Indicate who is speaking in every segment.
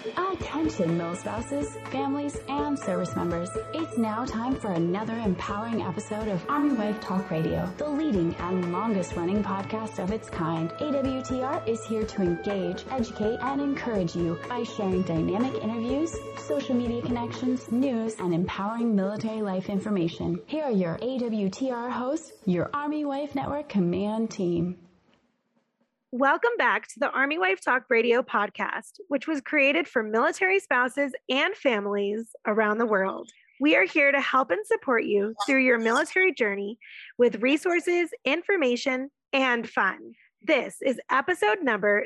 Speaker 1: Attention, mill spouses, families, and service members. It's now time for another empowering episode of Army Wife Talk Radio, the leading and longest-running podcast of its kind. AWTR is here to engage, educate, and encourage you by sharing dynamic interviews, social media connections, news, and empowering military life information. Here are your AWTR hosts, your Army Wife Network Command Team.
Speaker 2: Welcome back to the Army Wife Talk Radio podcast, which was created for military spouses and families around the world. We are here to help and support you through your military journey with resources, information, and fun. This is episode number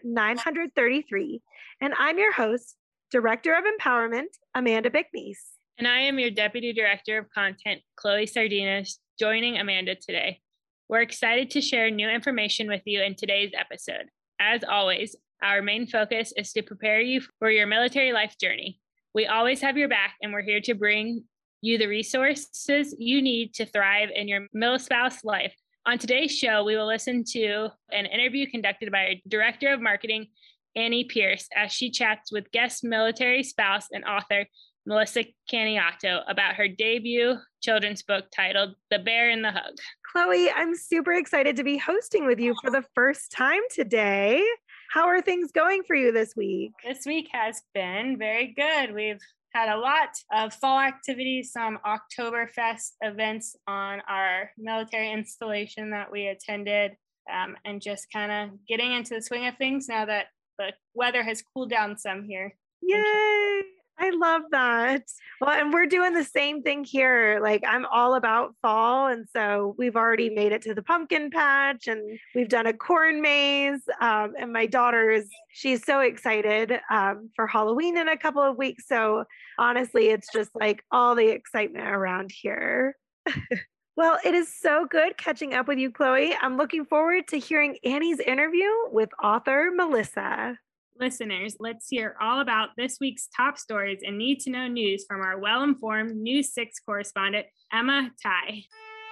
Speaker 2: 933, and I'm your host, Director of Empowerment, Amanda Bickness.
Speaker 3: And I am your Deputy Director of Content, Chloe Sardinas, joining Amanda today. We're excited to share new information with you in today's episode. As always, our main focus is to prepare you for your military life journey. We always have your back, and we're here to bring you the resources you need to thrive in your mil-spouse life. On today's show, we will listen to an interview conducted by our Director of Marketing, Annie Pierce, as she chats with guest military spouse and author, Melissa Caniato, about her debut children's book titled The Bear in the Hug.
Speaker 2: Chloe, I'm super excited to be hosting with you for the first time today. How are things going for you this week?
Speaker 3: This week has been very good. We've had a lot of fall activities, some Oktoberfest events on our military installation that we attended, and just kind of getting into the swing of things now that the weather has cooled down some here.
Speaker 2: Yay! I love that. Well, and we're doing the same thing here. Like, I'm all about fall. And so we've already made it to the pumpkin patch and we've done a corn maze. And my she's so excited for Halloween in a couple of weeks. So honestly, it's just like all the excitement around here. Well, it is so good catching up with you, Chloe. I'm looking forward to hearing Annie's interview with author Melissa.
Speaker 3: Listeners, let's hear all about this week's top stories and need-to-know news from our well-informed News 6 correspondent, Emma Tai.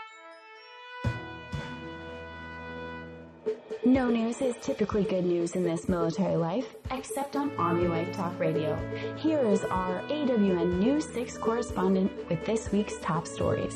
Speaker 1: No news is typically good news in this military life, except on Army Wife Talk Radio. Here is our AWN News 6 correspondent with this week's top stories.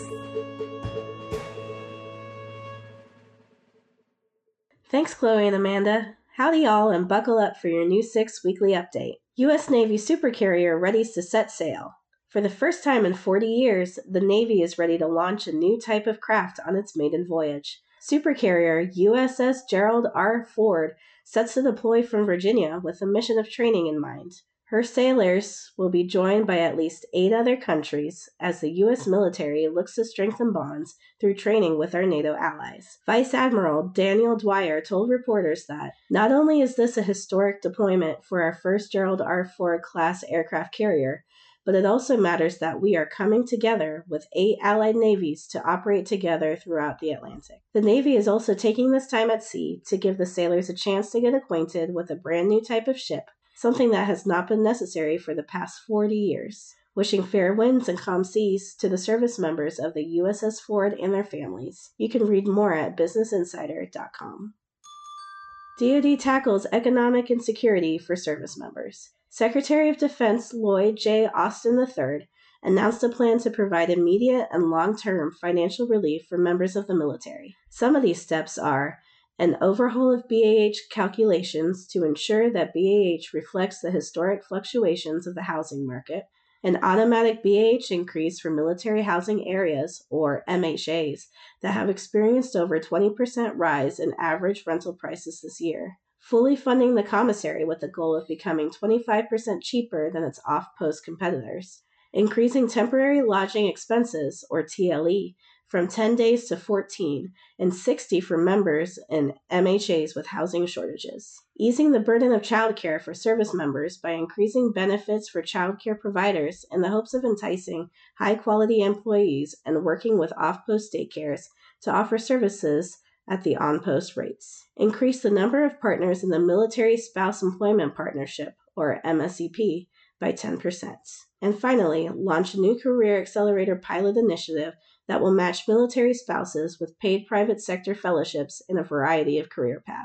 Speaker 4: Thanks, Chloe and Amanda. Howdy y'all, and buckle up for your News 6 weekly update. U.S. Navy supercarrier readies to set sail. For the first time in 40 years, the Navy is ready to launch a new type of craft on its maiden voyage. Supercarrier USS Gerald R. Ford sets to deploy from Virginia with a mission of training in mind. Her sailors will be joined by at least 8 other countries as the U.S. military looks to strengthen bonds through training with our NATO allies. Vice Admiral Daniel Dwyer told reporters that not only is this a historic deployment for our first Gerald R. Ford class aircraft carrier, but it also matters that we are coming together with 8 allied navies to operate together throughout the Atlantic. The Navy is also taking this time at sea to give the sailors a chance to get acquainted with a brand new type of ship, something that has not been necessary for the past 40 years. Wishing fair winds and calm seas to the service members of the USS Ford and their families. You can read more at businessinsider.com. DoD tackles economic insecurity for service members. Secretary of Defense Lloyd J. Austin III announced a plan to provide immediate and long-term financial relief for members of the military. Some of these steps are an overhaul of BAH calculations to ensure that BAH reflects the historic fluctuations of the housing market, an automatic BAH increase for military housing areas, or MHAs, that have experienced over 20% rise in average rental prices this year, fully funding the commissary with the goal of becoming 25% cheaper than its off-post competitors, increasing temporary lodging expenses, or TLE, from 10 days to 14, and 60 for members in MHAs with housing shortages. Easing the burden of childcare for service members by increasing benefits for childcare providers in the hopes of enticing high-quality employees and working with off-post daycares to offer services at the on-post rates. Increase the number of partners in the Military Spouse Employment Partnership, or MSEP, by 10%. And finally, launch a new Career Accelerator pilot initiative that will match military spouses with paid private sector fellowships in a variety of career paths.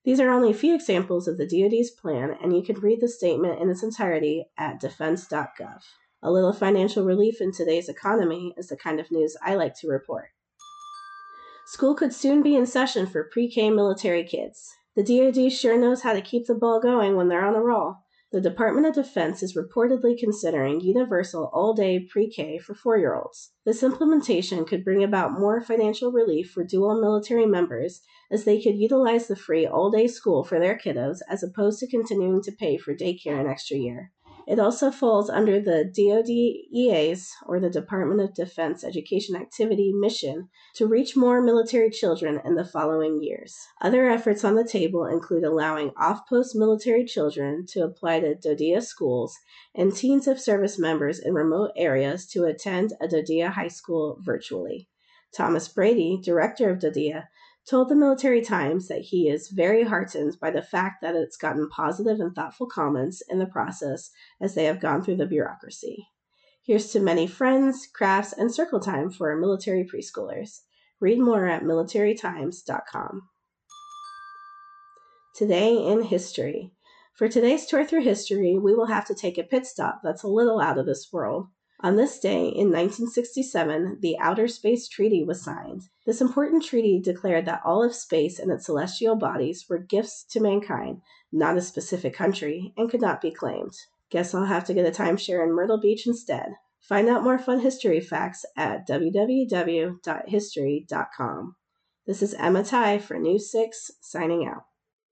Speaker 4: These are only a few examples of the DoD's plan, and you can read the statement in its entirety at defense.gov. A little financial relief in today's economy is the kind of news I like to report. School could soon be in session for pre-K military kids. The DoD sure knows how to keep the ball going when they're on a roll. The Department of Defense is reportedly considering universal all-day pre-K for 4-year-olds. This implementation could bring about more financial relief for dual military members, as they could utilize the free all-day school for their kiddos as opposed to continuing to pay for daycare an extra year. It also falls under the DoD-EA's, or the Department of Defense Education Activity, mission to reach more military children in the following years. Other efforts on the table include allowing off-post military children to apply to DoDEA schools and teens of service members in remote areas to attend a DoDEA high school virtually. Thomas Brady, director of DoDEA, told the Military Times that he is very heartened by the fact that it's gotten positive and thoughtful comments in the process as they have gone through the bureaucracy. Here's to many friends, crafts, and circle time for our military preschoolers. Read more at militarytimes.com. Today in history. For today's tour through history, we will have to take a pit stop that's a little out of this world. On this day, in 1967, the Outer Space Treaty was signed. This important treaty declared that all of space and its celestial bodies were gifts to mankind, not a specific country, and could not be claimed. Guess I'll have to get a timeshare in Myrtle Beach instead. Find out more fun history facts at www.history.com. This is Emma Tai for News 6, signing out.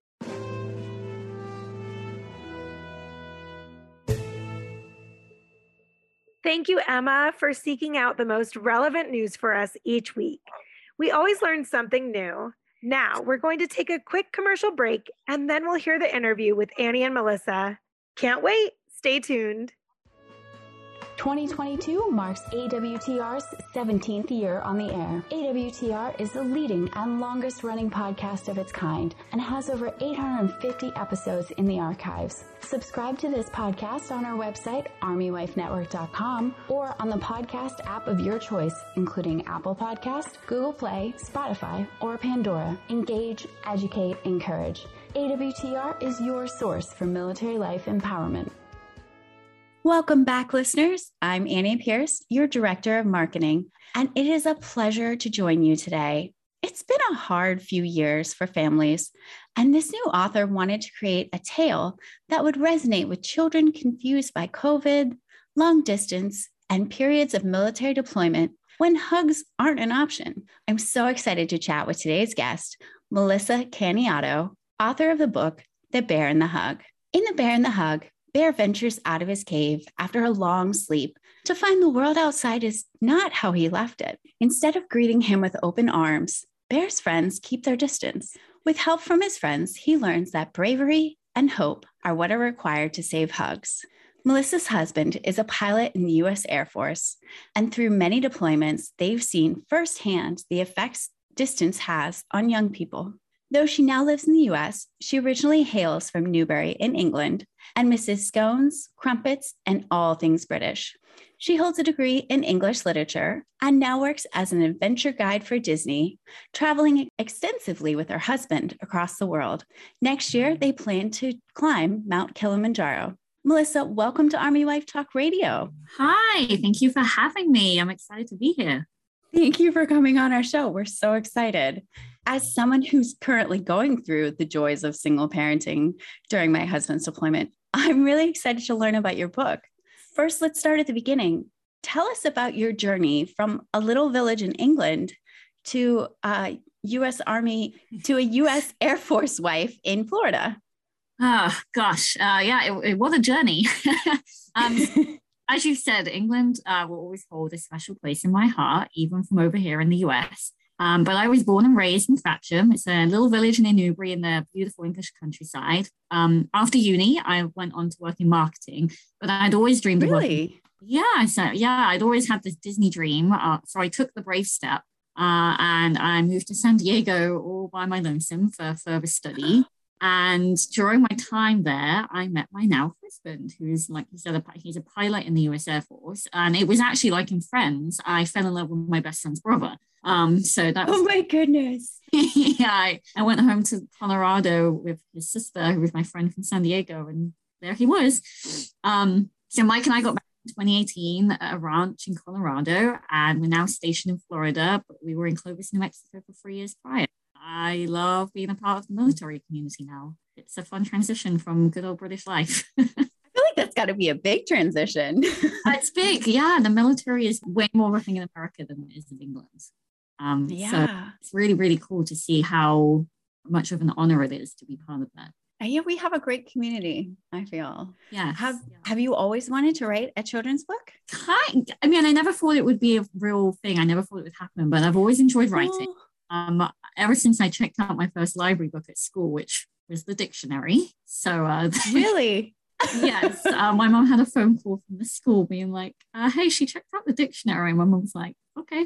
Speaker 2: Thank you, Emma, for seeking out the most relevant news for us each week. We always learn something new. Now, we're going to take a quick commercial break, and then we'll hear the interview with Annie and Melissa. Can't wait. Stay tuned.
Speaker 1: 2022 marks AWTR's 17th year on the air. AWTR is the leading and longest running podcast of its kind and has over 850 episodes in the archives. Subscribe to this podcast on our website, armywifenetwork.com, or on the podcast app of your choice, including Apple Podcast, Google Play, Spotify, or Pandora. Engage, educate, encourage. AWTR is your source for military life empowerment.
Speaker 5: Welcome back, listeners. I'm Annie Pierce, your Director of Marketing, and it is a pleasure to join you today. It's been a hard few years for families, and this new author wanted to create a tale that would resonate with children confused by COVID, long distance, and periods of military deployment when hugs aren't an option. I'm so excited to chat with today's guest, Melissa Caniato, author of the book, The Bear and the Hug. In The Bear and the Hug, Bear ventures out of his cave after a long sleep to find the world outside is not how he left it. Instead of greeting him with open arms, Bear's friends keep their distance. With help from his friends, he learns that bravery and hope are what are required to save hugs. Melissa's husband is a pilot in the U.S. Air Force, and through many deployments, they've seen firsthand the effects distance has on young people. Though she now lives in the U.S., she originally hails from Newbury in England and misses scones, crumpets, and all things British. She holds a degree in English literature and now works as an adventure guide for Disney, traveling extensively with her husband across the world. Next year, they plan to climb Mount Kilimanjaro. Melissa, welcome to Army Wife Talk Radio.
Speaker 6: Hi, thank you for having me. I'm excited to be here.
Speaker 5: Thank you for coming on our show. We're so excited. As someone who's currently going through the joys of single parenting during my husband's deployment, I'm really excited to learn about your book. First, let's start at the beginning. Tell us about your journey from a little village in England to U.S. Army, to a U.S. Air Force wife in Florida.
Speaker 6: Oh, gosh. It was a journey. As you said, England will always hold a special place in my heart, even from over here in the US. But I was born and raised in Thatcham. It's a little village near Newbury in the beautiful English countryside. After uni, I went on to work in marketing, but I'd always dreamed of working. I'd always had this Disney dream. So I took the brave step and I moved to San Diego all by my lonesome for further study. And during my time there, I met my now husband, who's, like you said, he's a pilot in the US Air Force. And it was actually like in Friends, I fell in love with my best friend's brother. So that was,
Speaker 5: oh my goodness.
Speaker 6: yeah, I went home to Colorado with his sister, who was my friend from San Diego, and there he was. So Mike and I got back in 2018 at a ranch in Colorado, and we're now stationed in Florida, but we were in Clovis, New Mexico for 3 years prior. I love being a part of the military community now. It's a fun transition from good old British life.
Speaker 5: I feel like that's got to be a big transition.
Speaker 6: It's big. Yeah. The military is way more a thing in America than it is in England. So it's really, really cool to see how much of an honor it is to be part of that.
Speaker 5: Yeah, we have a great community, I feel.
Speaker 6: Yeah.
Speaker 5: Have you always wanted to write a children's book?
Speaker 6: I mean, I never thought it would be a real thing. I never thought it would happen, but I've always enjoyed writing. Ever since I checked out my first library book at school, which was the dictionary. So
Speaker 5: really?
Speaker 6: Yes. My mom had a phone call from the school being like, hey, she checked out the dictionary. My mom was like, okay.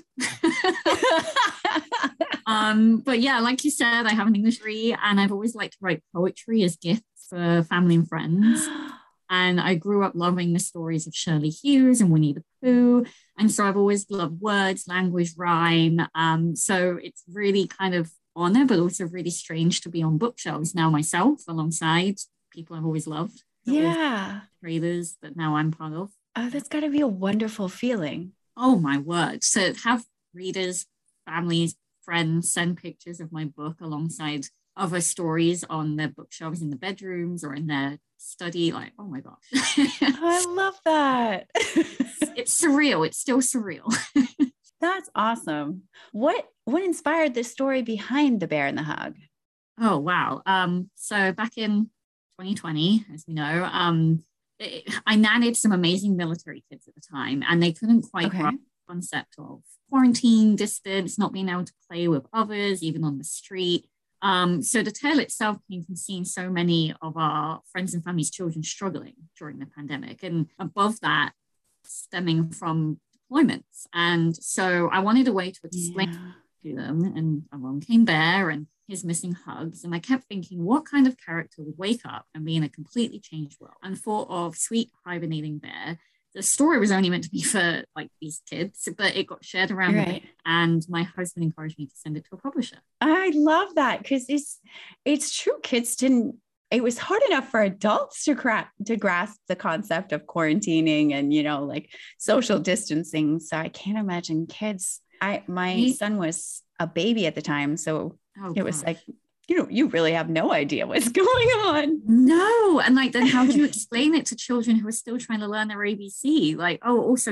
Speaker 6: But yeah, like you said, I have an English degree, and I've always liked to write poetry as gifts for family and friends. And I grew up loving the stories of Shirley Hughes and Winnie the Pooh. And so I've always loved words, language, rhyme. So it's really kind of honor, but also really strange to be on bookshelves now myself alongside people I've always loved.
Speaker 5: Yeah.
Speaker 6: Readers that now I'm part of.
Speaker 5: Oh, that's got to be a wonderful feeling.
Speaker 6: Oh my word. So have readers, families, friends send pictures of my book alongside other stories on their bookshelves in the bedrooms or in their study. Like, oh my gosh.
Speaker 5: I love that.
Speaker 6: It's surreal. It's still surreal.
Speaker 5: That's awesome. What inspired the story behind The Bear and the Hug?
Speaker 6: Oh, wow. So back in 2020, as we know, I nannied some amazing military kids at the time, and they couldn't quite grasp the concept of quarantine, distance, not being able to play with others, even on the street. So the tale itself came from seeing so many of our friends and family's children struggling during the pandemic, and above that, stemming from deployments. And so I wanted a way to explain to them, and along came Bear and his missing hugs. And I kept thinking, what kind of character would wake up and be in a completely changed world? And thought of sweet hibernating Bear. The story was only meant to be for like these kids, but it got shared around the and my husband encouraged me to send it to a publisher.
Speaker 5: I love that, because it's true. Kids didn't, it was hard enough for adults to grasp the concept of quarantining and, like social distancing. So I can't imagine kids. My son was a baby at the time. So it was like, you really have no idea what's going on.
Speaker 6: No. And like, then how do you explain it to children who are still trying to learn their ABC? Like, oh, also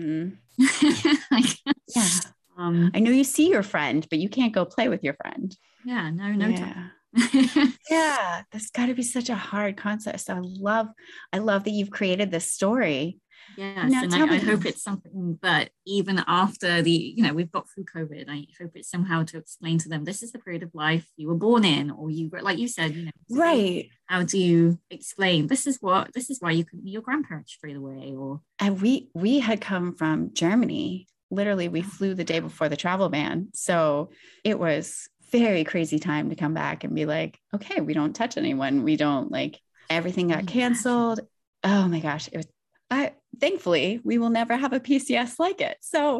Speaker 5: I know you see your friend, but you can't go play with your friend.
Speaker 6: Yeah, no time.
Speaker 5: Yeah, that's got to be such a hard concept. So I love that you've created this story.
Speaker 6: Yes, and I hope it's something that even after we've got through COVID, I hope it's somehow to explain to them, this is the period of life you were born in, or you were, like you said,
Speaker 5: right.
Speaker 6: How do you explain this is why you couldn't meet your grandparents straight away?
Speaker 5: And we had come from Germany. Literally, we flew the day before the travel ban. So it was very crazy time to come back and be like, okay, we don't touch anyone. We don't everything got canceled. Oh my gosh. It was, thankfully we will never have a PCS like it. So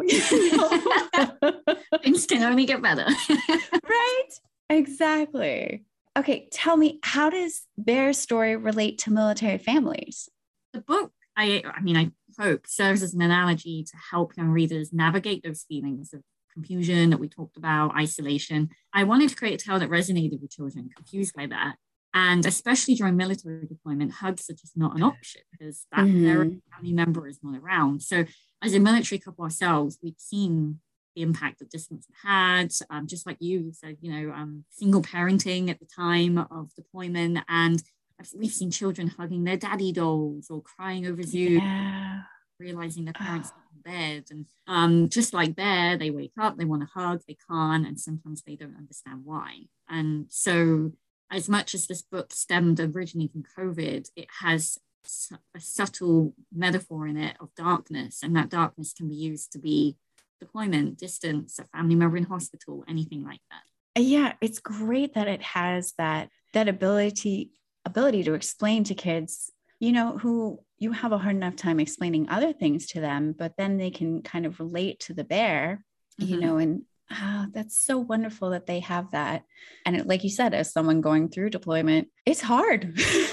Speaker 6: things can only get better.
Speaker 5: Right? Exactly. Okay. Tell me, how does Bear's story relate to military families?
Speaker 6: The book, I hope serves as an analogy to help young readers navigate those feelings of confusion that we talked about, isolation. I wanted to create a tale that resonated with children confused by that. And especially during military deployment, hugs are just not an option because that family member is not around. So as a military couple ourselves, we've seen the impact that distance had. Just like you said, single parenting at the time of deployment. And we've seen children hugging their daddy dolls or crying over Zoom, realizing their parents are in bed. And just like Bear, they wake up, they want to hug, they can't, and sometimes they don't understand why. And so as much as this book stemmed originally from COVID, it has a subtle metaphor in it of darkness, and that darkness can be used to be deployment, distance, a family member in hospital, anything like that.
Speaker 5: Yeah, it's great that it has that ability to explain to kids, who you have a hard enough time explaining other things to them, but then they can kind of relate to the bear, and Oh, that's so wonderful that they have that. And like you said, as someone going through deployment, it's hard.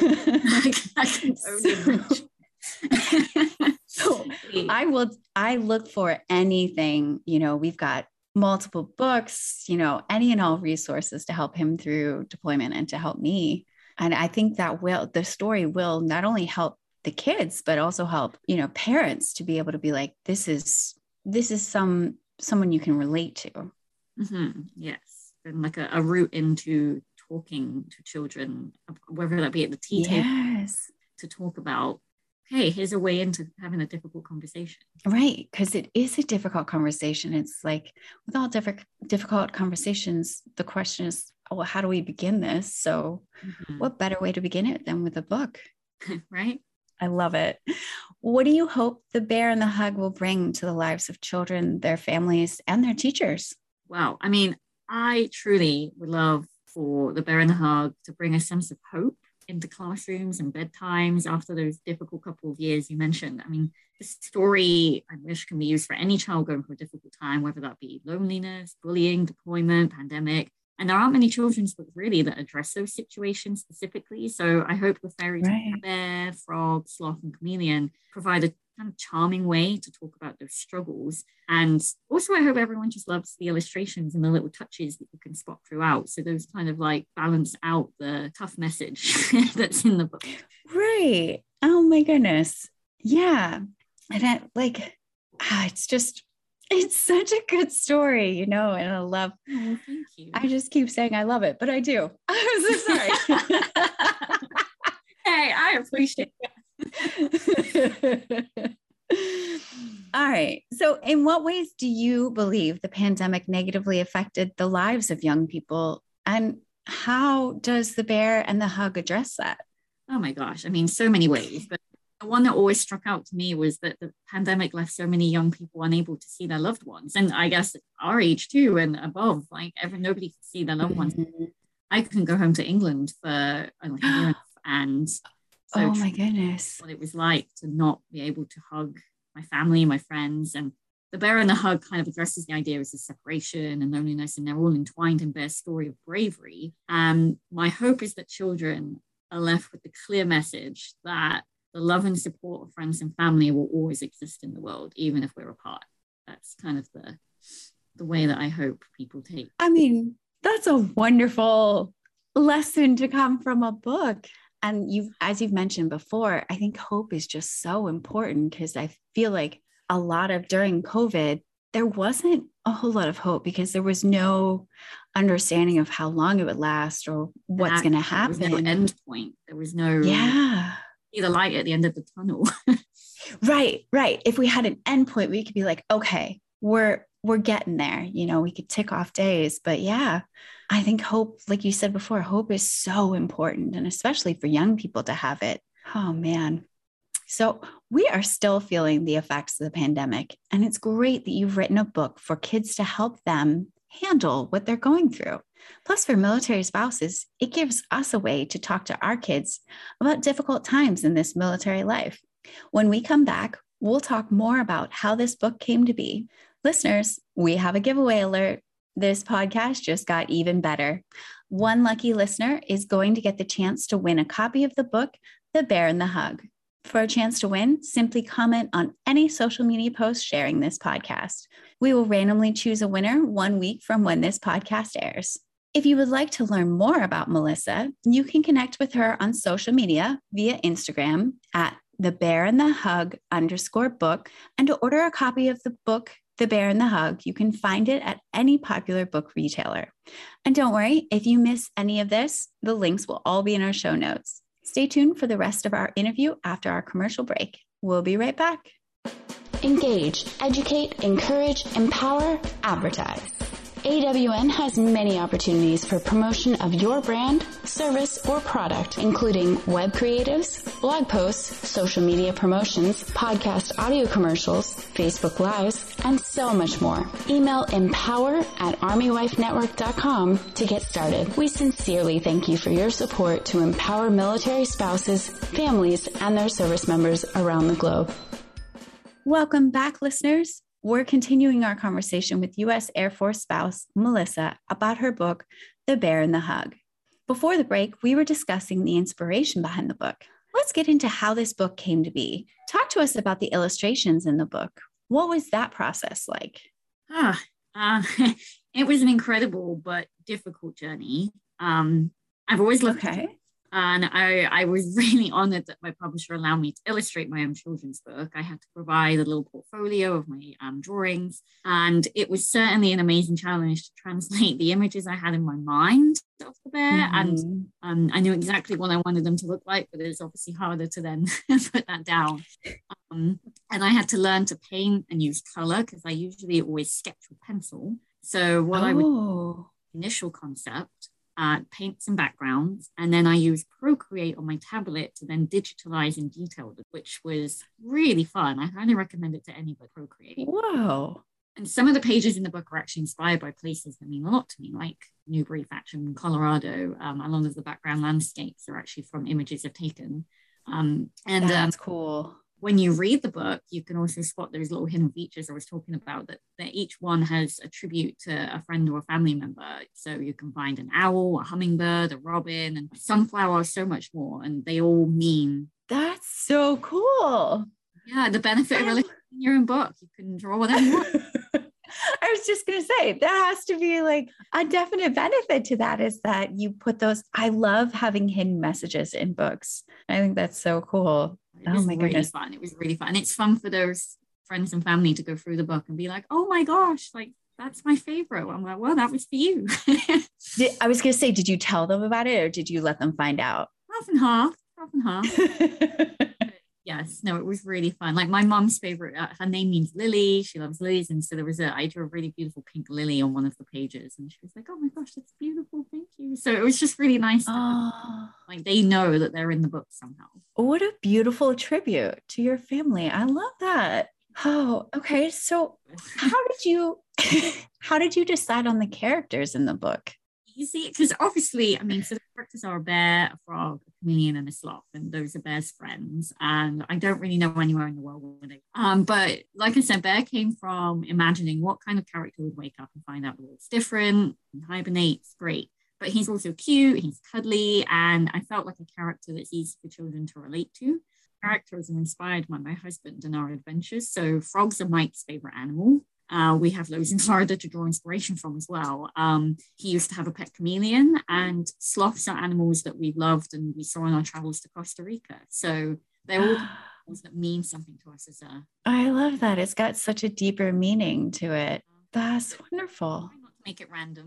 Speaker 5: So I look for anything, we've got multiple books, any and all resources to help him through deployment and to help me. And I think that the story will not only help the kids, but also help, parents to be able to be like, this is someone you can relate to.
Speaker 6: Mm-hmm. Yes. And like a route into talking to children, whether that be at the tea table, to talk about, hey, here's a way into having a difficult conversation.
Speaker 5: Right. Because it is a difficult conversation. It's like with all difficult conversations, the question is, well, how do we begin this? So what better way to begin it than with a book?
Speaker 6: Right.
Speaker 5: I love it. What do you hope The Bear and the Hug will bring to the lives of children, their families, and their teachers?
Speaker 6: Wow. I mean, I truly would love for The Bear and the Hug to bring a sense of hope into classrooms and bedtimes after those difficult couple of years you mentioned. I mean, this story, I wish, can be used for any child going through a difficult time, whether that be loneliness, bullying, deployment, pandemic. And there aren't many children's books really that address those situations specifically. So I hope the fairies Bear, Frog, Sloth, and Chameleon provide a kind of charming way to talk about those struggles. And also I hope everyone just loves the illustrations and the little touches that you can spot throughout. So those kind of like balance out the tough message that's in the book.
Speaker 5: Right. Oh my goodness. Yeah. And it's such a good story, and I love,
Speaker 6: thank you.
Speaker 5: I just keep saying I love it, but I do. I'm so sorry.
Speaker 6: Hey, I appreciate
Speaker 5: it. All right. So in what ways do you believe the pandemic negatively affected the lives of young people? And how does The Bear and the Hug address that?
Speaker 6: Oh my gosh. I mean, so many ways, but the one that always struck out to me was that the pandemic left so many young people unable to see their loved ones. And I guess our age too, and above, like nobody could see their loved ones. I couldn't go home to England for a year, and so
Speaker 5: oh my goodness,
Speaker 6: what it was like to not be able to hug my family, my friends. And The Bear and the Hug kind of addresses the idea of separation and loneliness, and they're all entwined in Bear's story of bravery. My hope is that children are left with the clear message that the love and support of friends and family will always exist in the world, even if we're apart. That's kind of the way that I hope people take.
Speaker 5: I mean, that's a wonderful lesson to come from a book. And as you've mentioned before, I think hope is just so important, because I feel like during COVID, there wasn't a whole lot of hope because there was no understanding of how long it would last or what's going to happen.
Speaker 6: There was no end point. There was no the light at the end of the tunnel.
Speaker 5: Right. If we had an end point, we could be like, okay, we're getting there. We could tick off days. But yeah, I think hope, like you said before, hope is so important, and especially for young people to have it. Oh man. So we are still feeling the effects of the pandemic, and it's great that you've written a book for kids to help them handle what they're going through. Plus, for military spouses, it gives us a way to talk to our kids about difficult times in this military life. When we come back, we'll talk more about how this book came to be. Listeners, we have a giveaway alert. This podcast just got even better. One lucky listener is going to get the chance to win a copy of the book, The Bear and the Hug. For a chance to win, simply comment on any social media post sharing this podcast. We will randomly choose a winner 1 week from when this podcast airs. If you would like to learn more about Melissa, you can connect with her on social media via Instagram at thebearandthehug_book. And to order a copy of the book, The Bear and the Hug, you can find it at any popular book retailer. And don't worry, if you miss any of this, the links will all be in our show notes. Stay tuned for the rest of our interview after our commercial break. We'll be right back.
Speaker 1: Engage, educate, encourage, empower, advertise. AWN has many opportunities for promotion of your brand, service, or product, including web creatives, blog posts, social media promotions, podcast audio commercials, Facebook Lives, and so much more. Email empower@armywifenetwork.com to get started. We sincerely thank you for your support to empower military spouses, families, and their service members around the globe.
Speaker 5: Welcome back, listeners. we're continuing our conversation with U.S. Air Force spouse Melissa about her book, The Bear and the Hug. Before the break, we were discussing the inspiration behind the book. Let's get into how this book came to be. Talk to us about the illustrations in the book. What was that process like?
Speaker 6: It was an incredible but difficult journey. I've always loved it. And I was really honored that my publisher allowed me to illustrate my own children's book. I had to provide a little portfolio of my drawings. And it was certainly an amazing challenge to translate the images I had in my mind of the bear. Mm-hmm. And I knew exactly what I wanted them to look like, but it was obviously harder to then put that down. And I had to learn to paint and use color because I usually always sketch with pencil. So what I would initial concept, paint some backgrounds, and then I use Procreate on my tablet to then digitalize in detail, which was really fun. I highly recommend it to anybody. Procreate.
Speaker 5: Whoa.
Speaker 6: And some of the pages in the book are actually inspired by places that mean a lot to me, like Newbury Faction, Colorado. A lot of the background landscapes are actually from images I've taken.
Speaker 5: That's cool.
Speaker 6: When you read the book, you can also spot those little hidden features I was talking about, that each one has a tribute to a friend or a family member. So you can find an owl, a hummingbird, a robin, and sunflower, so much more. And they all mean.
Speaker 5: That's so cool.
Speaker 6: Yeah, the benefit of really in your own book. You can draw whatever you want.
Speaker 5: I was just going to say, that has to be like a definite benefit to that, is that you put those. I love having hidden messages in books. I think that's so cool.
Speaker 6: It was really fun. It was really fun. And it's fun for those friends and family to go through the book and be like, oh my gosh, like that's my favorite. I'm like, well, that was for you.
Speaker 5: I was going to say, did you tell them about it or did you let them find out?
Speaker 6: Half and half. Yes, no, it was really fun. Like my mom's favorite, her name means Lily. She loves lilies. And so I drew a really beautiful pink lily on one of the pages. And she was like, oh my gosh, that's beautiful. Thank you. So it was just really nice. Like they know that they're in the book somehow.
Speaker 5: What a beautiful tribute to your family. I love that. Oh, okay. So how did you decide on the characters in the book?
Speaker 6: Easy, because obviously, so the characters are a bear, a frog, a chameleon, and a sloth, and those are Bear's friends. And I don't really know anywhere in the world where they. But like I said, Bear came from imagining what kind of character would wake up and find out the world's different and hibernates. Great, but he's also cute, he's cuddly, and I felt like a character that's easy for children to relate to. Characters are inspired by my husband and our adventures. So frogs are Mike's favorite animal. We have those in Florida to draw inspiration from as well. He used to have a pet chameleon, and sloths are animals that we've loved and we saw on our travels to Costa Rica. So they're all animals that mean something to us as a.
Speaker 5: I love that. It's got such a deeper meaning to it. That's wonderful.
Speaker 6: Try not to make it random.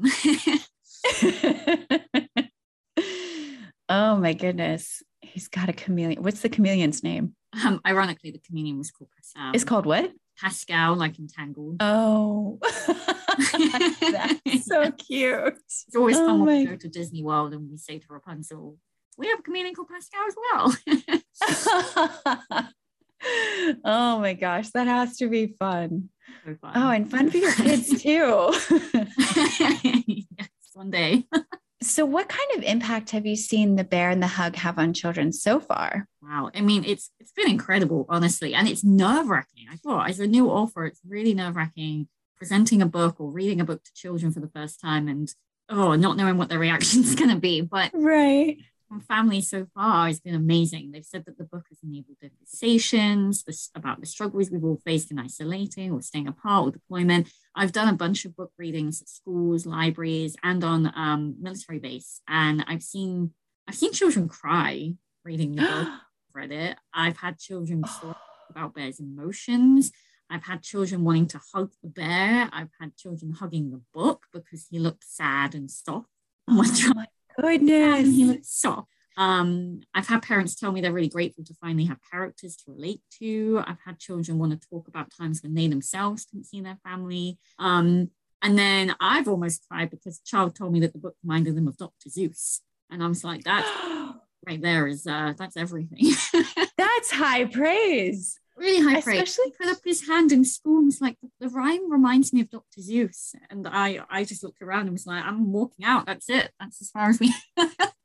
Speaker 5: Oh my goodness. He's got a chameleon. What's the chameleon's name?
Speaker 6: Ironically, the chameleon was called Pascal.
Speaker 5: It's called what?
Speaker 6: Pascal, like Entangled.
Speaker 5: Oh, that's so cute.
Speaker 6: It's always fun when we go to Disney World and we say to Rapunzel, we have a chameleon called Pascal as well.
Speaker 5: Oh my gosh, that has to be fun.
Speaker 6: So fun.
Speaker 5: Oh, and fun for your kids too.
Speaker 6: Yes, one day.
Speaker 5: So what kind of impact have you seen The Bear and the Hug have on children so far?
Speaker 6: Wow. It's been incredible, honestly. And it's nerve-wracking. I thought as a new author, it's really nerve-wracking presenting a book or reading a book to children for the first time and not knowing what their reaction is going to be. But
Speaker 5: right.
Speaker 6: From family so far has been amazing. They've said that the book has enabled conversations about the struggles we've all faced in isolating or staying apart or deployment. I've done a bunch of book readings at schools, libraries, and on military base, and I've seen children cry reading the book. Read it. I've had children talk about Bear's emotions. I've had children wanting to hug the bear. I've had children hugging the book because he looked sad and soft.
Speaker 5: Oh my goodness.
Speaker 6: He looked soft. I've had parents tell me they're really grateful to finally have characters to relate to. I've had children want to talk about times when they themselves couldn't see their family. And then I've almost cried because a child told me that the book reminded them of Dr. Seuss. And I was like, that right there is, that's everything.
Speaker 5: That's high praise.
Speaker 6: Really high praise. He put up his hand in school and was like, the rhyme reminds me of Dr. Seuss. And I just looked around and was like, I'm walking out. That's it. That's as far as we.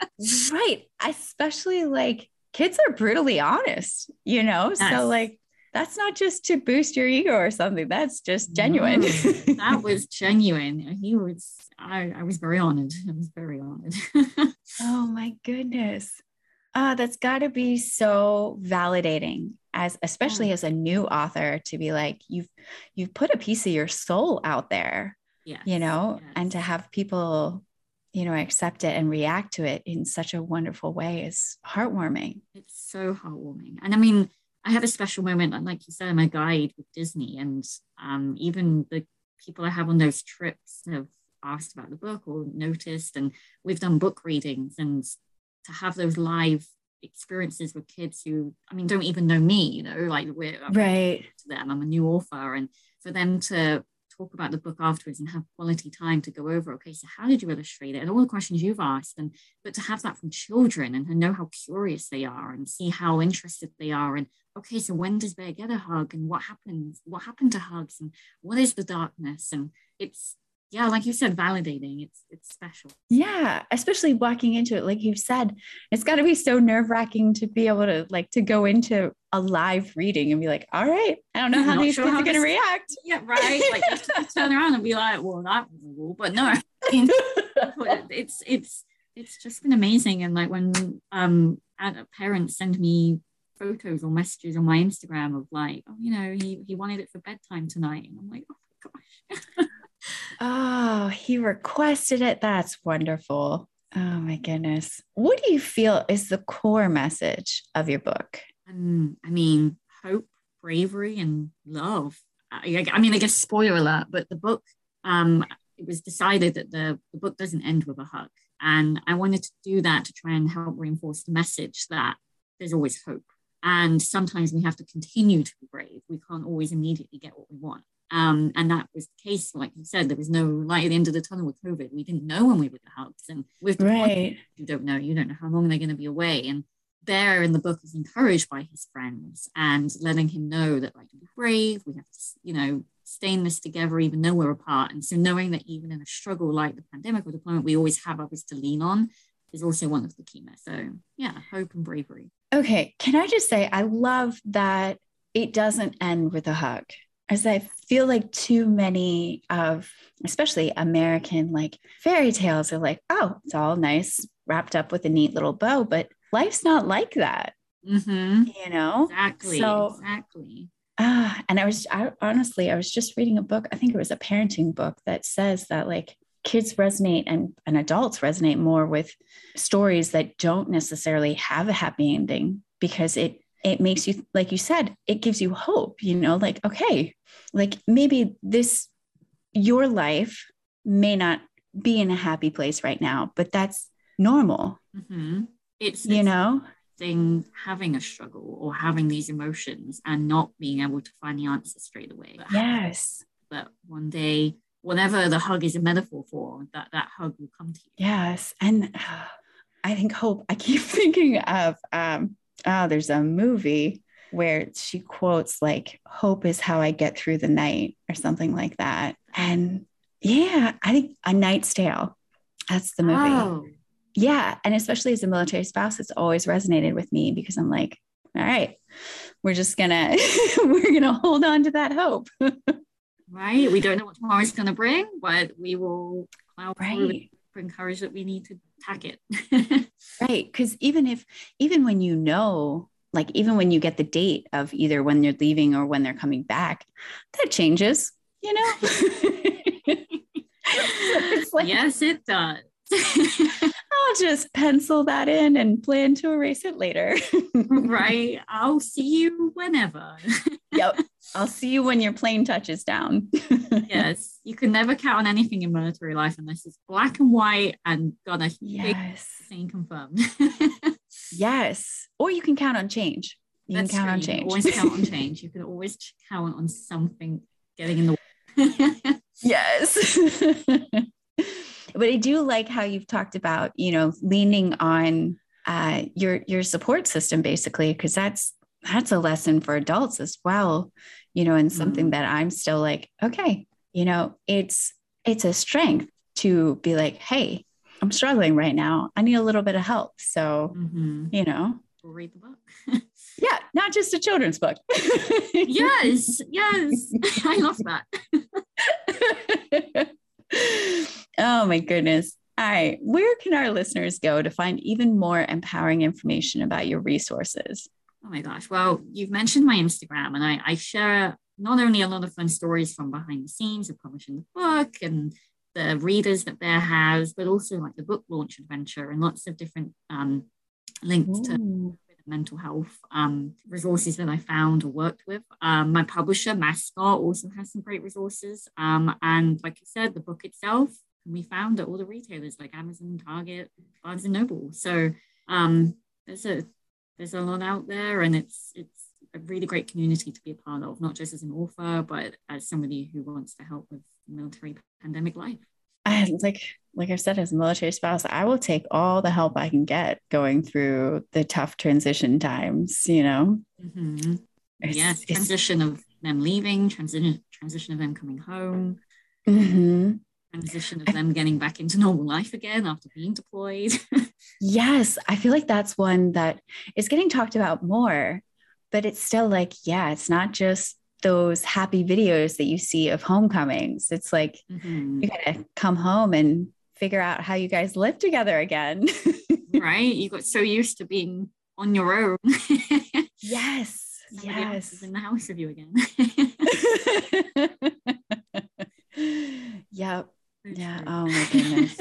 Speaker 5: Right. Especially like kids are brutally honest, Yes. So like that's not just to boost your ego or something. That's just genuine.
Speaker 6: That was genuine. I was very honored. I was very honored.
Speaker 5: Oh my goodness. That's got to be so validating, especially as a new author, to be like, you've put a piece of your soul out there,
Speaker 6: yes,
Speaker 5: and to have people, accept it and react to it in such a wonderful way is heartwarming.
Speaker 6: It's so heartwarming. And I mean, I have a special moment, and like you said, I'm a guide with Disney, and even the people I have on those trips have asked about the book or noticed, and we've done book readings, and to have those live experiences with kids who, don't even know me, like I'm
Speaker 5: right
Speaker 6: to them. I'm a new author, and for them to talk about the book afterwards and have quality time to go over, okay, so how did you illustrate it? And all the questions you've asked, but to have that from children and to know how curious they are and see how interested they are. And okay, so when does Bear get a hug, and what happened to hugs, and what is the darkness? And it's, yeah, like you said, validating. It's special.
Speaker 5: Yeah, especially walking into it, like you've said, it's got to be so nerve-wracking to be able to to go into a live reading and be like, all right, I don't know how these kids are going to react.
Speaker 6: Yeah, right. Like you have to turn around and be like, well, that was a rule, but no, it's just been amazing. And like when parents send me photos or messages on my Instagram of like, oh, he wanted it for bedtime tonight, and I'm like, oh my gosh.
Speaker 5: Oh, he requested it. That's wonderful. Oh my goodness. What do you feel is the core message of your book?
Speaker 6: Hope, bravery, and love. I guess spoiler alert, but the book, it was decided that the book doesn't end with a hug. And I wanted to do that to try and help reinforce the message that there's always hope. And sometimes we have to continue to be brave. We can't always immediately get what we want. And that was the case, like you said, there was no light at the end of the tunnel with COVID. We didn't know when we would get hugs. And with the
Speaker 5: right.
Speaker 6: You don't know how long they're going to be away. And Bear in the book is encouraged by his friends and letting him know that, like, be brave, we have to, stay in this together even though we're apart. And so knowing that even in a struggle like the pandemic or deployment, we always have others to lean on is also one of the key messages. So yeah, hope and bravery.
Speaker 5: Okay. Can I just say, I love that it doesn't end with a hug. As I feel like too many of, especially American, like fairy tales are like, oh, it's all nice, wrapped up with a neat little bow, but life's not like that,
Speaker 6: Exactly.
Speaker 5: So,
Speaker 6: exactly.
Speaker 5: And I was just reading a book. I think it was a parenting book that says that like kids resonate and adults resonate more with stories that don't necessarily have a happy ending, because it makes you, like you said, it gives you hope, like, okay, like maybe your life may not be in a happy place right now, but that's normal.
Speaker 6: Mm-hmm. It's having a struggle or having these emotions and not being able to find the answer straight away.
Speaker 5: Yes.
Speaker 6: But one day, whatever the hug is a metaphor for, that hug will come to you.
Speaker 5: Yes. And I think hope, I keep thinking of, there's a movie where she quotes like, hope is how I get through the night or something like that. And yeah, I think A Knight's Tale, that's the movie.
Speaker 6: Oh.
Speaker 5: Yeah. And especially as a military spouse, it's always resonated with me because I'm like, all right, we're gonna hold on to that hope.
Speaker 6: Right. We don't know what tomorrow's going to bring, but we will bring courage that we need to tack it.
Speaker 5: Right. Because even when even when you get the date of either when they're leaving or when they're coming back, that changes, It's like,
Speaker 6: yes, it does.
Speaker 5: I'll just pencil that in and plan to erase it later.
Speaker 6: Right. I'll see you whenever.
Speaker 5: Yep. I'll see you when your plane touches down.
Speaker 6: Yes. You can never count on anything in military life unless it's black and white and got a
Speaker 5: yes
Speaker 6: thing confirmed.
Speaker 5: Yes. Or you can count on change. You can count on change.
Speaker 6: Always count on change. You can always count on something getting in the way.
Speaker 5: Yes. But I do like how you've talked about, leaning on your support system, basically, because that's a lesson for adults as well, and something that I'm still like, okay, it's a strength to be like, hey, I'm struggling right now. I need a little bit of help. So,
Speaker 6: we'll read the book.
Speaker 5: Yeah, not just a children's book.
Speaker 6: Yes. I love that.
Speaker 5: Oh my goodness. All right. Where can our listeners go to find even more empowering information about your resources?
Speaker 6: Oh my gosh. Well, you've mentioned my Instagram, and I share not only a lot of fun stories from behind the scenes of publishing the book and the readers that Bear has, but also like the book launch adventure and lots of different links to mental health resources that I found or worked with. My publisher, Mascot, also has some great resources. And like I said, the book itself can be found at all the retailers like Amazon, Target, Barnes & Noble. So there's a lot out there, and it's a really great community to be a part of, not just as an author, but as somebody who wants to help with military pandemic life.
Speaker 5: Like I said, as a military spouse, I will take all the help I can get going through the tough transition times, you know?
Speaker 6: Mm-hmm. Yes, transition of them leaving, transition of them coming home, transition of them getting back into normal life again after being deployed.
Speaker 5: Yes, I feel like that's one that is getting talked about more, but it's still like, yeah, it's not just those happy videos that you see of homecomings. It's like, you gotta come home and figure out how you guys live together again.
Speaker 6: Right? You got so used to being on your own.
Speaker 5: Yes.
Speaker 6: Somebody else is in the house with you again.
Speaker 5: Yep. Yeah. Oh my goodness.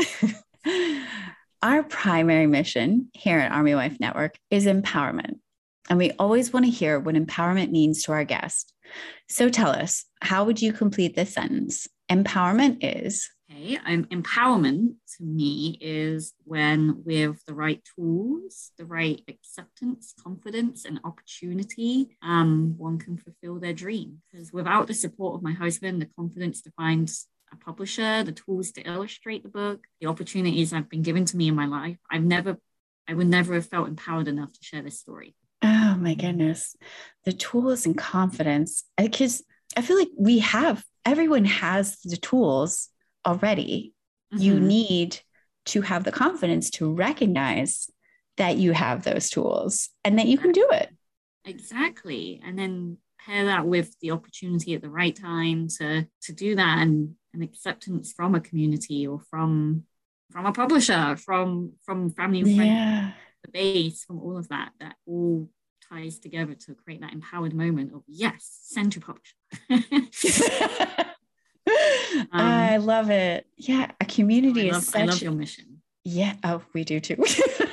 Speaker 5: Our primary mission here at Army Wife Network is empowerment. And we always want to hear what empowerment means to our guest. So tell us, how would you complete this sentence? Empowerment is?
Speaker 6: Okay, empowerment to me is when with the right tools, the right acceptance, confidence, and opportunity, one can fulfill their dream. Because without the support of my husband, the confidence to find a publisher, the tools to illustrate the book, the opportunities that have been given to me in my life, I would never have felt empowered enough to share this story.
Speaker 5: Oh my goodness. The tools and confidence, because I feel like everyone has the tools already. You need to have the confidence to recognize that you have those tools and that you can do it.
Speaker 6: Exactly. And then pair that with the opportunity at the right time to do that, and acceptance from a community or from a publisher, from family and friends, the base, from all of that all ties together to create that empowered moment of, yes, send to publisher.
Speaker 5: I love it. Yeah, a community I
Speaker 6: love your mission.
Speaker 5: Yeah. Oh, we do too.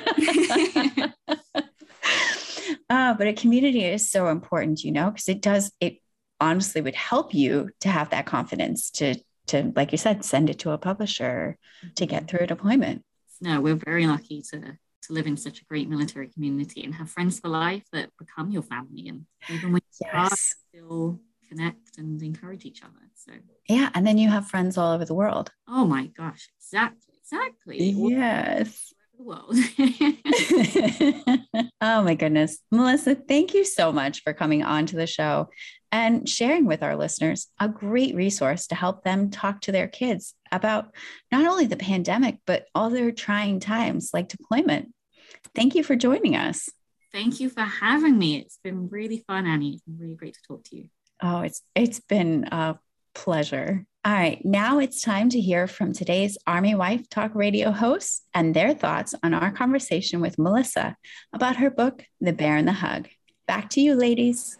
Speaker 5: But a community is so important, because it honestly would help you to have that confidence to, like you said, send it to a publisher to get through a deployment.
Speaker 6: No, we're very lucky to live in such a great military community and have friends for life that become your family. And even when you are, still connect and encourage each other. So
Speaker 5: yeah, and then you have friends all over the world.
Speaker 6: Oh my gosh, exactly.
Speaker 5: Yes.
Speaker 6: All over the world.
Speaker 5: Oh my goodness. Melissa, thank you so much for coming on to the show and sharing with our listeners a great resource to help them talk to their kids about not only the pandemic, but all their trying times like deployment. Thank you for joining us.
Speaker 6: Thank you for having me. It's been really fun, Annie. It's been really great to talk to you.
Speaker 5: Oh, it's been a pleasure. All right, now it's time to hear from today's Army Wife Talk Radio hosts and their thoughts on our conversation with Melissa about her book, The Bear and the Hug. Back to you, ladies.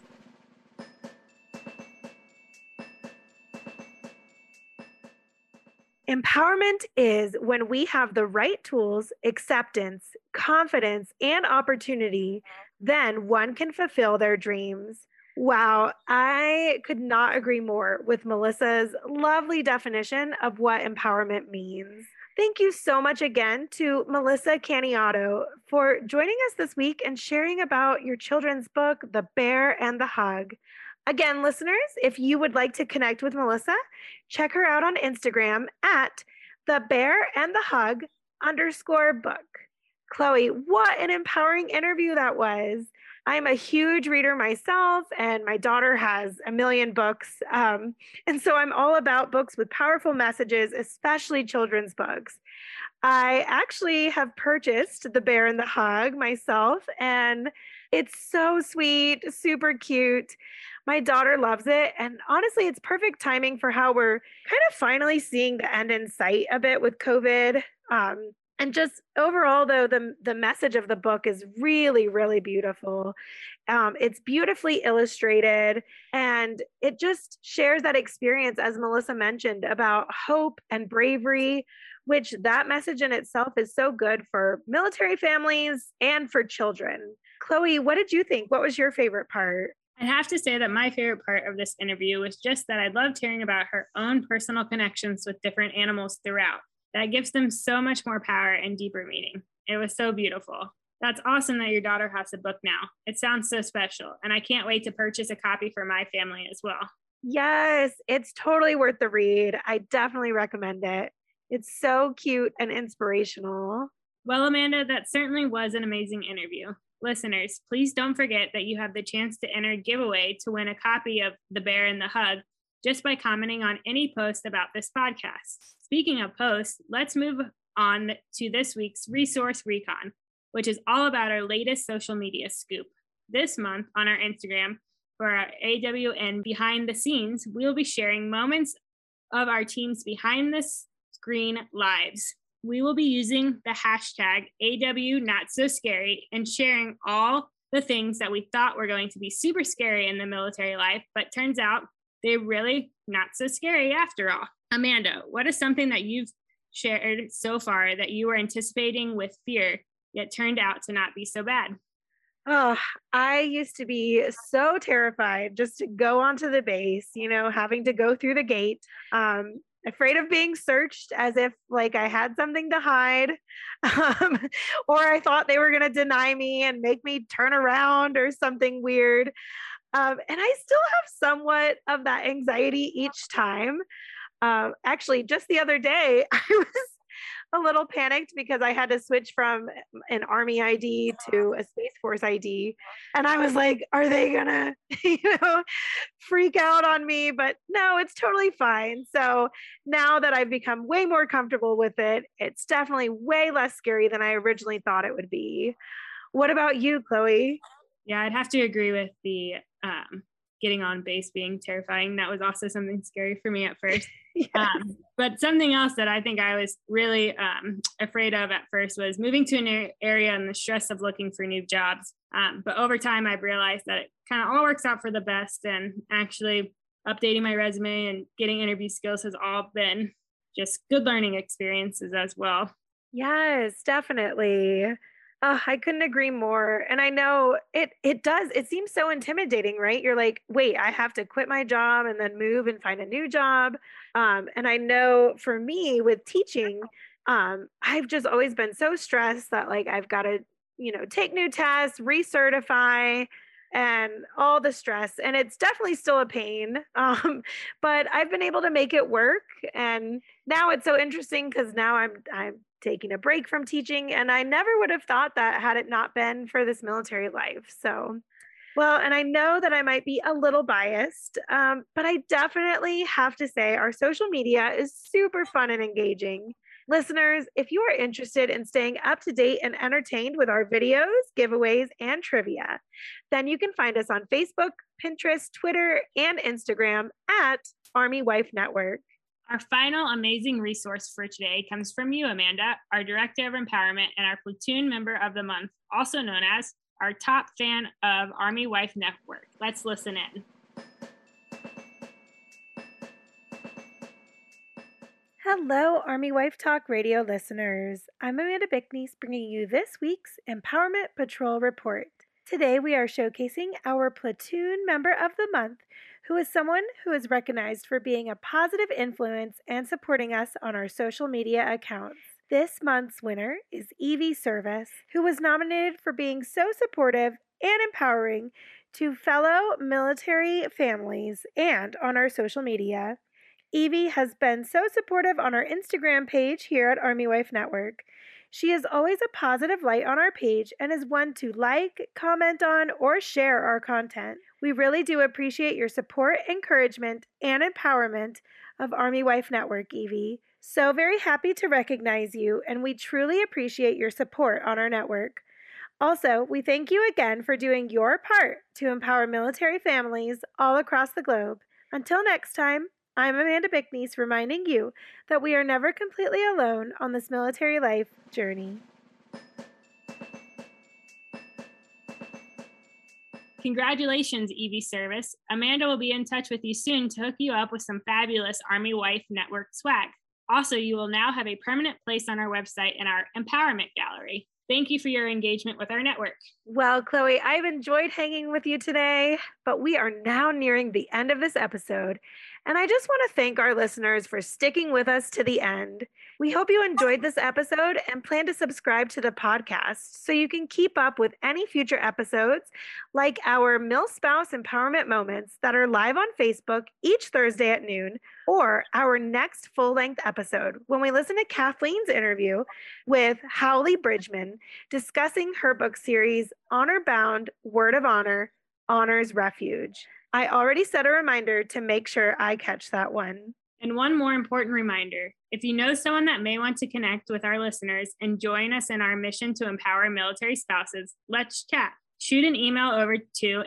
Speaker 2: Empowerment is when we have the right tools, acceptance, confidence, and opportunity, then one can fulfill their dreams. Wow, I could not agree more with Melissa's lovely definition of what empowerment means. Thank you so much again to Melissa Caniato for joining us this week and sharing about your children's book, The Bear and the Hug. Again, listeners, if you would like to connect with Melissa, check her out on Instagram at thebearandthehug_book. Chloe, what an empowering interview that was. I'm a huge reader myself, and my daughter has a million books. And so I'm all about books with powerful messages, especially children's books. I actually have purchased The Bear and the Hug myself, and it's so sweet, super cute. My daughter loves it. And honestly, it's perfect timing for how we're kind of finally seeing the end in sight a bit with COVID. And just overall, though, the message of the book is really, really beautiful. It's beautifully illustrated, and it just shares that experience, as Melissa mentioned, about hope and bravery, which that message in itself is so good for military families and for children. Chloe, what did you think? What was your favorite part?
Speaker 3: I'd have to say that my favorite part of this interview was just that I loved hearing about her own personal connections with different animals throughout. That gives them so much more power and deeper meaning. It was so beautiful. That's awesome that your daughter has a book now. It sounds so special, and I can't wait to purchase a copy for my family as well.
Speaker 2: Yes, it's totally worth the read. I definitely recommend it. It's so cute and inspirational.
Speaker 3: Well, Amanda, that certainly was an amazing interview. Listeners, please don't forget that you have the chance to enter a giveaway to win a copy of The Bear and the Hug just by commenting on any post about this podcast. Speaking of posts, let's move on to this week's Resource Recon, which is all about our latest social media scoop. This month on our Instagram for our AWN Behind the Scenes, we'll be sharing moments of our team's behind the screen lives. We will be using the hashtag AWNotSoScary and sharing all the things that we thought were going to be super scary in the military life, but turns out they're really not so scary after all. Amanda, what is something that you've shared so far that you were anticipating with fear, yet turned out to not be so bad?
Speaker 2: Oh, I used to be so terrified just to go onto the base, having to go through the gate, afraid of being searched as if like I had something to hide, or I thought they were going to deny me and make me turn around or something weird. And I still have somewhat of that anxiety each time. Actually, just the other day, I was a little panicked because I had to switch from an Army ID to a Space Force ID. And I was like, are they gonna, freak out on me? But no, it's totally fine. So now that I've become way more comfortable with it, it's definitely way less scary than I originally thought it would be. What about you, Chloe?
Speaker 3: Yeah, I'd have to agree with the getting on base being terrifying. That was also something scary for me at first.
Speaker 2: Yes.
Speaker 3: But something else that I think I was really afraid of at first was moving to an area and the stress of looking for new jobs. But over time, I've realized that it kind of all works out for the best, and actually updating my resume and getting interview skills has all been just good learning experiences as well.
Speaker 2: Yes, definitely. I couldn't agree more. And I know it does. It seems so intimidating, right? You're like, wait, I have to quit my job and then move and find a new job. And I know for me with teaching, I've just always been so stressed that like I've got to, take new tests, recertify, and all the stress. And it's definitely still a pain. But I've been able to make it work. And now it's so interesting because now I'm taking a break from teaching, and I never would have thought that had it not been for this military life. So, well, and I know that I might be a little biased, but I definitely have to say our social media is super fun and engaging. Listeners, if you are interested in staying up to date and entertained with our videos, giveaways, and trivia, then you can find us on Facebook, Pinterest, Twitter, and Instagram at Army Wife Network.
Speaker 3: Our final amazing resource for today comes from you, Amanda, our Director of Empowerment and our Platoon Member of the Month, also known as our top fan of Army Wife Network. Let's listen in.
Speaker 2: Hello, Army Wife Talk Radio listeners. I'm Amanda Bickney, bringing you this week's Empowerment Patrol Report. Today, we are showcasing our Platoon Member of the Month, who is someone who is recognized for being a positive influence and supporting us on our social media accounts. This month's winner is Evie Service, who was nominated for being so supportive and empowering to fellow military families and on our social media. Evie has been so supportive on our Instagram page here at Army Wife Network. She is always a positive light on our page and is one to like, comment on, or share our content. We really do appreciate your support, encouragement, and empowerment of Army Wife Network, Evie. So very happy to recognize you, and we truly appreciate your support on our network. Also, we thank you again for doing your part to empower military families all across the globe. Until next time, I'm Amanda Bickness reminding you that we are never completely alone on this military life journey.
Speaker 3: Congratulations, EV Service. Amanda will be in touch with you soon to hook you up with some fabulous Army Wife Network swag. Also, you will now have a permanent place on our website in our Empowerment Gallery. Thank you for your engagement with our network.
Speaker 2: Well, Chloe, I've enjoyed hanging with you today, but we are now nearing the end of this episode, and I just want to thank our listeners for sticking with us to the end. We hope you enjoyed this episode and plan to subscribe to the podcast so you can keep up with any future episodes, like our MilSpouse Empowerment Moments that are live on Facebook each Thursday at noon, or our next full-length episode when we listen to Kathleen's interview with Howley Bridgman discussing her book series, Honor Bound, Word of Honor, Honor's Refuge. I already set a reminder to make sure I catch that one.
Speaker 3: And one more important reminder, if you know someone that may want to connect with our listeners and join us in our mission to empower military spouses, let's chat. Shoot an email over to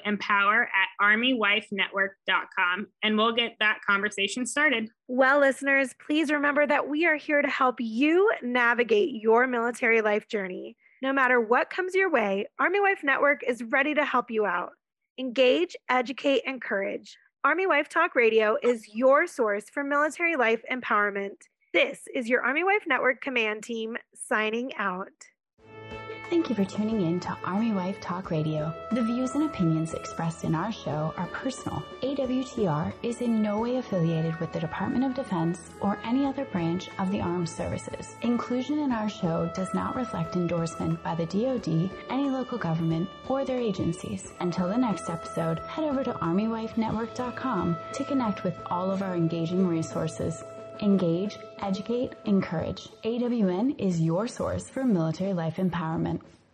Speaker 3: empower@armywifenetwork.com and we'll get that conversation started.
Speaker 2: Well, listeners, please remember that we are here to help you navigate your military life journey. No matter what comes your way, Army Wife Network is ready to help you out. Engage, educate, encourage. Army Wife Talk Radio is your source for military life empowerment. This is your Army Wife Network command team signing out.
Speaker 1: Thank you for tuning in to Army Wife Talk Radio. The views and opinions expressed in our show are personal. AWTR is in no way affiliated with the Department of Defense or any other branch of the armed services. Inclusion in our show does not reflect endorsement by the DoD, any local government, or their agencies. Until the next episode, head over to armywifenetwork.com to connect with all of our engaging resources. Engage, educate, encourage. AWN is your source for military life empowerment.